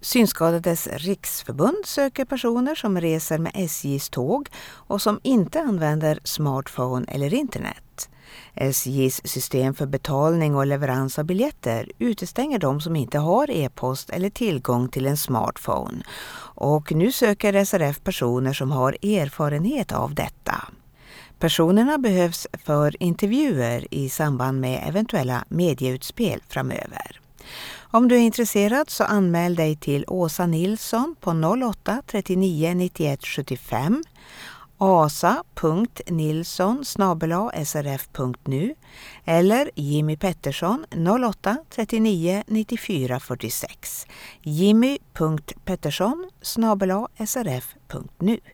Synskadades riksförbund söker personer som reser med SJs tåg och som inte använder smartphone eller internet. SJs system för betalning och leverans av biljetter utestänger de som inte har e-post eller tillgång till en smartphone. Och nu söker SRF personer som har erfarenhet av detta. Personerna behövs för intervjuer i samband med eventuella medieutspel framöver. Om du är intresserad så anmäl dig till Åsa Nilsson på 08 39 91 75, asa.nilsson@srf.nu eller Jimmy Pettersson 08 39 94 46, jimmy.pettersson@srf.nu.